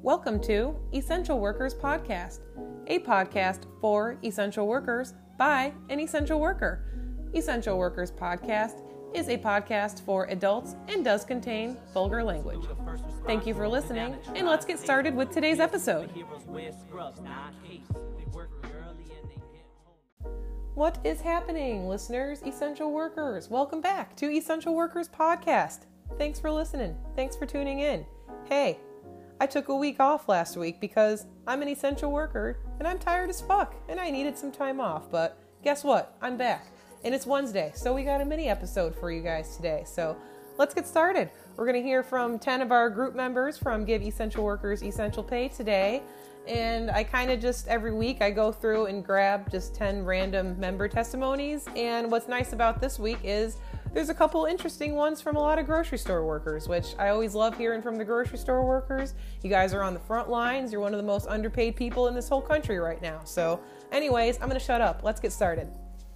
Welcome to Essential Workers Podcast, a podcast for essential workers by an essential worker. Essential Workers Podcast is a podcast for adults and does contain vulgar language. Thank you for listening, and let's get started with today's episode. What is happening, listeners, essential workers? Welcome back to Essential Workers Podcast. Thanks for listening. Thanks for tuning in. Hey, I took a week off last week because I'm an essential worker and I'm tired as fuck and I needed some time off. But guess what? I'm back and it's Wednesday, so we got a mini episode for you guys today. So let's get started. We're going to hear from 10 of our group members from Give Essential Workers Essential Pay today. And I kind of just every week I go through and grab just 10 random member testimonies. And what's nice about this week is there's a couple interesting ones from a lot of grocery store workers, which I always love hearing from the grocery store workers. You guys are on the front lines. You're one of the most underpaid people in this whole country right now. So anyways, I'm going to shut up. Let's get started.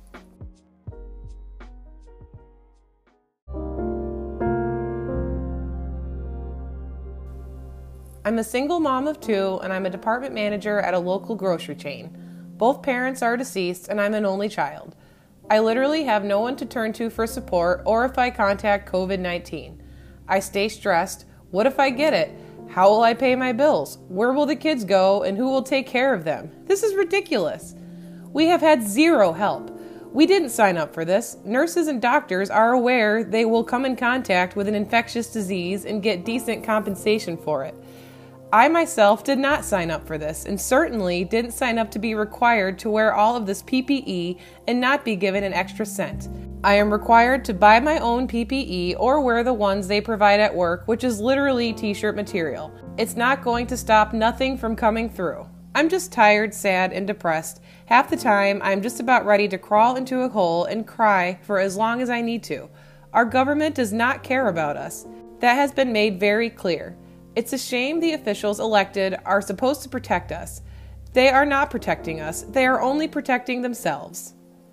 I'm a single mom of two, and I'm a department manager at a local grocery chain. Both parents are deceased, and I'm an only child. I literally have no one to turn to for support or if I contact COVID-19. I stay stressed. What if I get it? How will I pay my bills? Where will the kids go, and who will take care of them? This is ridiculous. We have had zero help. We didn't sign up for this. Nurses and doctors are aware they will come in contact with an infectious disease and get decent compensation for it. I myself did not sign up for this and certainly didn't sign up to be required to wear all of this PPE and not be given an extra cent. I am required to buy my own PPE or wear the ones they provide at work, which is literally t-shirt material. It's not going to stop nothing from coming through. I'm just tired, sad, and depressed. Half the time, I'm just about ready to crawl into a hole and cry for as long as I need to. Our government does not care about us. That has been made very clear. It's a shame the officials elected are supposed to protect us. They are not protecting us. They are only protecting themselves.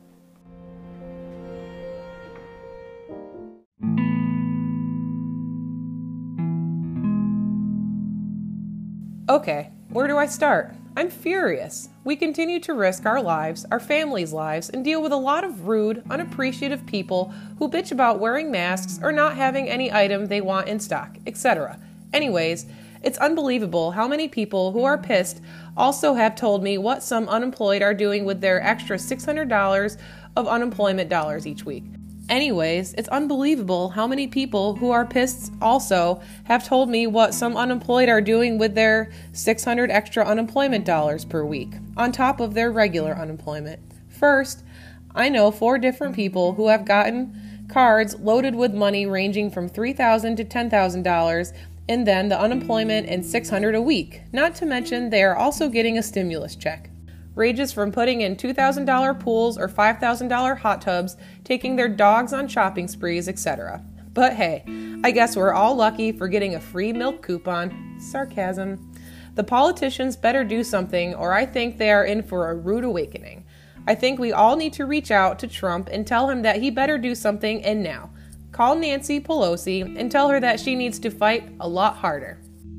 Okay, where do I start? I'm furious. We continue to risk our lives, our families' lives, and deal with a lot of rude, unappreciative people who bitch about wearing masks or not having any item they want in stock, etc. Anyways, it's unbelievable how many people who are pissed also have told me what some unemployed are doing with their extra $600 of unemployment dollars each week. Anyways, it's unbelievable how many people who are pissed also have told me what some unemployed are doing with their 600 extra unemployment dollars per week, on top of their regular unemployment. First, I know 4 different people who have gotten cards loaded with money ranging from $3,000 to $10,000 and then the unemployment and $600 a week. Not to mention they are also getting a stimulus check. Ranges from putting in $2,000 pools or $5,000 hot tubs, taking their dogs on shopping sprees, etc. But hey, I guess we're all lucky for getting a free milk coupon. Sarcasm. The politicians better do something, or I think they are in for a rude awakening. I think we all need to reach out to Trump and tell him that he better do something, and now. Call Nancy Pelosi and tell her that she needs to fight a lot harder.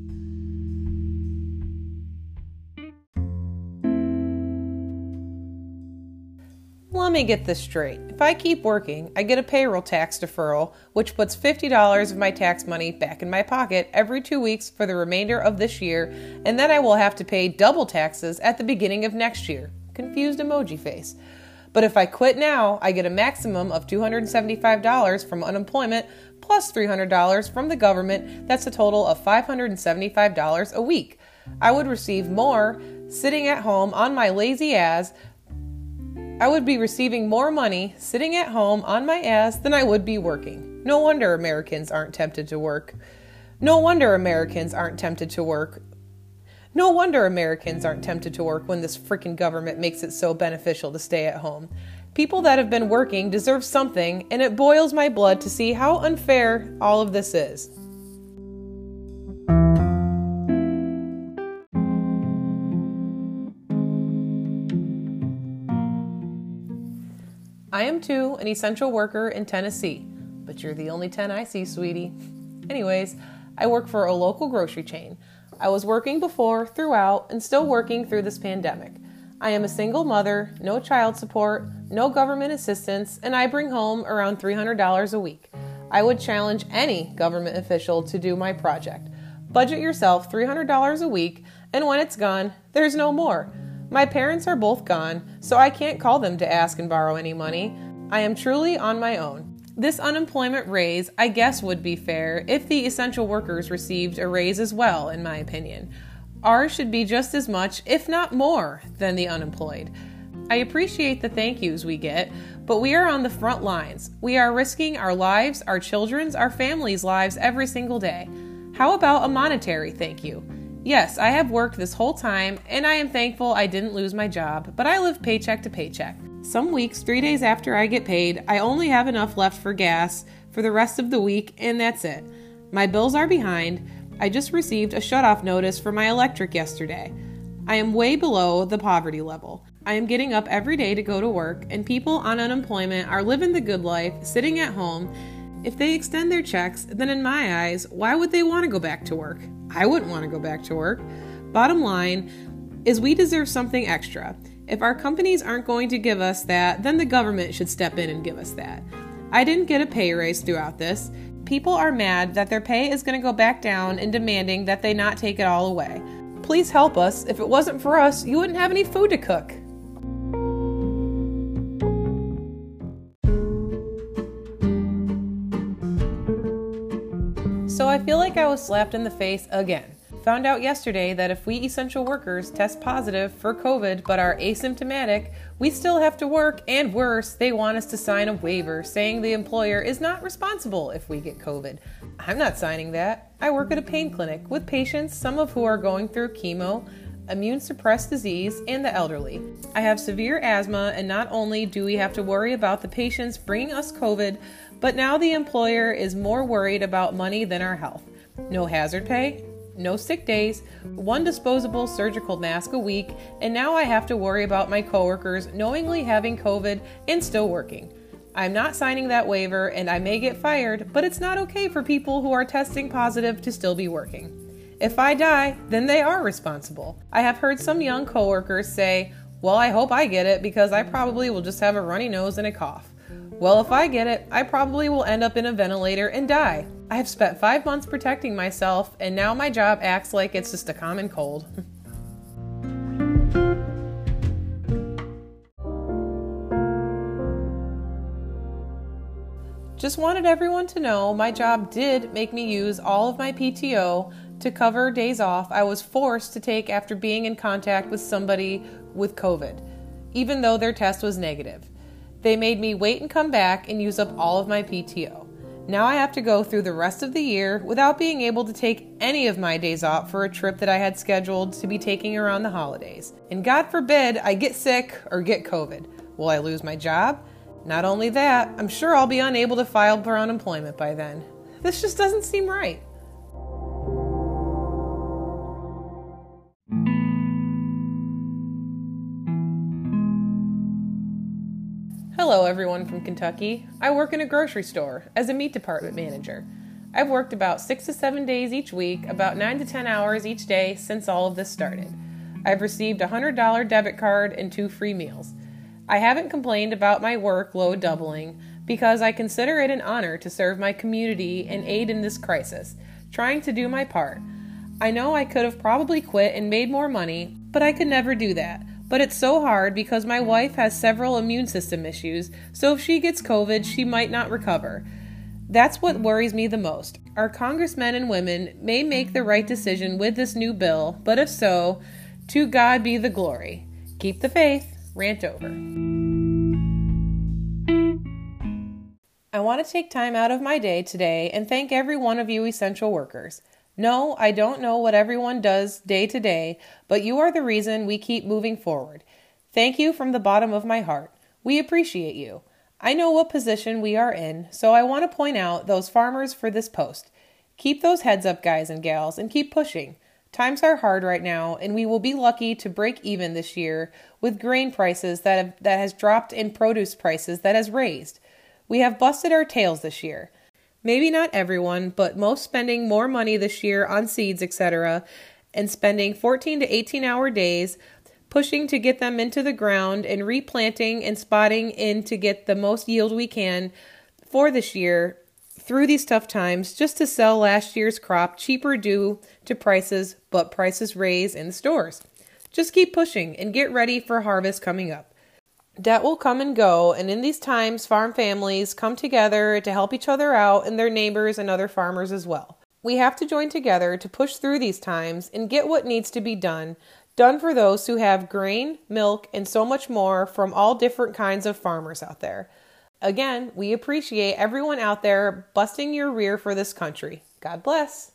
Let me get this straight. If I keep working, I get a payroll tax deferral, which puts $50 of my tax money back in my pocket every 2 weeks for the remainder of this year, and then I will have to pay double taxes at the beginning of next year. Confused emoji face. But if I quit now, I get a maximum of $275 from unemployment plus $300 from the government. That's a total of $575 a week. I would receive more sitting at home on my lazy ass. I would be receiving more money sitting at home on my ass than I would be working. No wonder Americans aren't tempted to work. No wonder Americans aren't tempted to work. No wonder Americans aren't tempted to work when this freaking government makes it so beneficial to stay at home. People that have been working deserve something, and it boils my blood to see how unfair all of this is. I am too an essential worker in Tennessee, but you're the only 10 I see, sweetie. Anyways, I work for a local grocery chain. I was working before, throughout, and still working through this pandemic. I am a single mother, no child support, no government assistance, and I bring home around $300 a week. I would challenge any government official to do my project. Budget yourself $300 a week, and when it's gone, there's no more. My parents are both gone, so I can't call them to ask and borrow any money. I am truly on my own. This unemployment raise, I guess, would be fair if the essential workers received a raise as well, in my opinion. Ours should be just as much, if not more, than the unemployed. I appreciate the thank yous we get, but we are on the front lines. We are risking our lives, our children's, our families' lives every single day. How about a monetary thank you? Yes, I have worked this whole time, and I am thankful I didn't lose my job, but I live paycheck to paycheck. Some weeks, 3 days after I get paid, I only have enough left for gas for the rest of the week, and that's it. My bills are behind. I just received a shutoff notice for my electric yesterday. I am way below the poverty level. I am getting up every day to go to work, and people on unemployment are living the good life, sitting at home. If they extend their checks, then in my eyes, why would they want to go back to work? I wouldn't want to go back to work. Bottom line is we deserve something extra. If our companies aren't going to give us that, then the government should step in and give us that. I didn't get a pay raise throughout this. People are mad that their pay is going to go back down and demanding that they not take it all away. Please help us. If it wasn't for us, you wouldn't have any food to cook. So I feel like I was slapped in the face again. Found out yesterday that if we essential workers test positive for COVID but are asymptomatic, we still have to work, and worse, they want us to sign a waiver saying the employer is not responsible if we get COVID. I'm not signing that. I work at a pain clinic with patients, some of who are going through chemo, immune-suppressed disease, and the elderly. I have severe asthma, and not only do we have to worry about the patients bringing us COVID, but now the employer is more worried about money than our health. No hazard pay, no sick days, one disposable surgical mask a week, and now I have to worry about my coworkers knowingly having COVID and still working. I'm not signing that waiver, and I may get fired, but it's not okay for people who are testing positive to still be working. If I die, then they are responsible. I have heard some young coworkers say, well, I hope I get it because I probably will just have a runny nose and a cough. Well, if I get it, I probably will end up in a ventilator and die. I have spent 5 months protecting myself, and now my job acts like it's just a common cold. Just wanted everyone to know my job did make me use all of my PTO to cover days off I was forced to take after being in contact with somebody with COVID, even though their test was negative. They made me wait and come back and use up all of my PTO. Now I have to go through the rest of the year without being able to take any of my days off for a trip that I had scheduled to be taking around the holidays. And God forbid I get sick or get COVID. Will I lose my job? Not only that, I'm sure I'll be unable to file for unemployment by then. This just doesn't seem right. Hello everyone from Kentucky. I work in a grocery store as a meat department manager. I've worked about 6 to 7 days each week, about 9 to 10 hours each day since all of this started. I've received a $100 debit card and 2 free meals. I haven't complained about my workload doubling because I consider it an honor to serve my community and aid in this crisis, trying to do my part. I know I could have probably quit and made more money, but I could never do that. But it's so hard because my wife has several immune system issues, so if she gets COVID, she might not recover. That's what worries me the most. Our congressmen and women may make the right decision with this new bill, but if so, to God be the glory. Keep the faith. Rant over. I want to take time out of my day today and thank every one of you essential workers. No, I don't know what everyone does day to day, but you are the reason we keep moving forward. Thank you from the bottom of my heart. We appreciate you. I know what position we are in, so I want to point out those farmers for this post. Keep those heads up, guys and gals, and keep pushing. Times are hard right now, and we will be lucky to break even this year with grain prices that has dropped and produce prices that has raised. We have busted our tails this year. Maybe not everyone, but most spending more money this year on seeds, etc., and spending 14 to 18-hour days pushing to get them into the ground and replanting and spotting in to get the most yield we can for this year through these tough times, just to sell last year's crop cheaper due to prices, but prices raise in the stores. Just keep pushing and get ready for harvest coming up. Debt will come and go, and in these times, farm families come together to help each other out and their neighbors and other farmers as well. We have to join together to push through these times and get what needs to be done for those who have grain, milk, and so much more from all different kinds of farmers out there. Again, we appreciate everyone out there busting your rear for this country. God bless.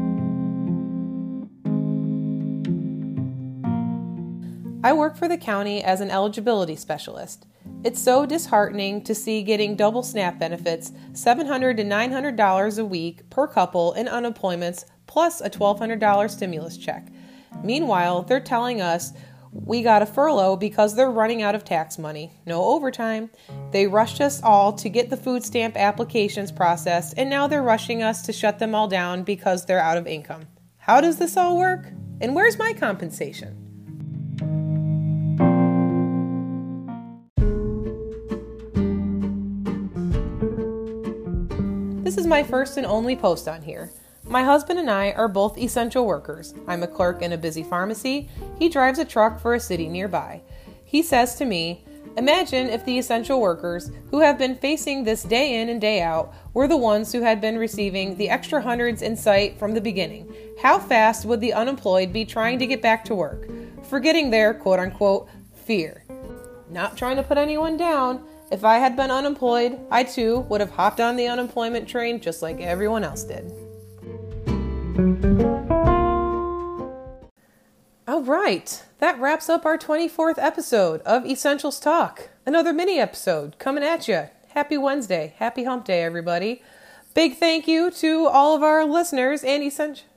I work for the county as an eligibility specialist. It's so disheartening to see getting double SNAP benefits, $700 to $900 a week per couple in unemployments, plus a $1,200 stimulus check. Meanwhile, they're telling us we got a furlough because they're running out of tax money. No overtime. They rushed us all to get the food stamp applications processed, and now they're rushing us to shut them all down because they're out of income. How does this all work? And where's my compensation? This is my first and only post on here. My husband and I are both essential workers. I'm a clerk in a busy pharmacy. He drives a truck for a city nearby. He says to me, imagine if the essential workers who have been facing this day in and day out were the ones who had been receiving the extra hundreds in sight from the beginning. How fast would the unemployed be trying to get back to work? Forgetting their quote-unquote fear. Not trying to put anyone down. If I had been unemployed, I too would have hopped on the unemployment train just like everyone else did. All right, that wraps up our 24th episode of Essentials Talk. Another mini episode coming at you. Happy Wednesday. Happy hump day, everybody. Big thank you to all of our listeners and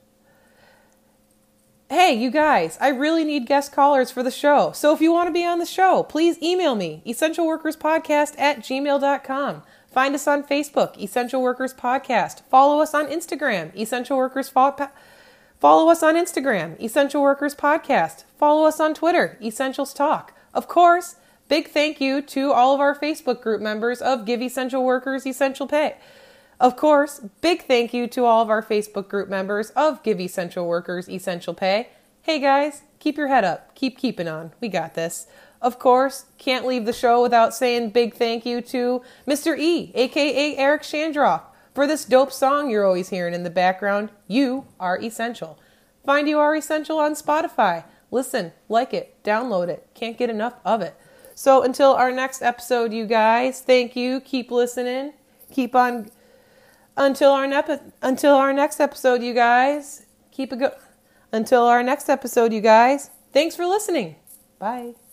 Hey, you guys, I really need guest callers for the show. So if you want to be on the show, please email me, essentialworkerspodcast@gmail.com. Find us on Facebook, Essential Workers Podcast. Follow us on Instagram, Follow us on Instagram, Essential Workers Podcast. Follow us on Twitter, Essentials Talk. Of course, big thank you to all of our Facebook group members of Give Essential Workers Essential Pay. Of course, big thank you to all of our Facebook group members of Give Essential Workers Essential Pay. Hey guys, keep your head up. Keep keeping on. We got this. Of course, can't leave the show without saying big thank you to Mr. E, aka Eric Shandroff, for this dope song you're always hearing in the background. You Are Essential. Find You Are Essential on Spotify. Listen, like it, download it. Can't get enough of it. So until our next episode, you guys, thank you. Keep listening. Keep on. Until our next episode, you guys. Until our next episode, you guys. Thanks for listening. Bye.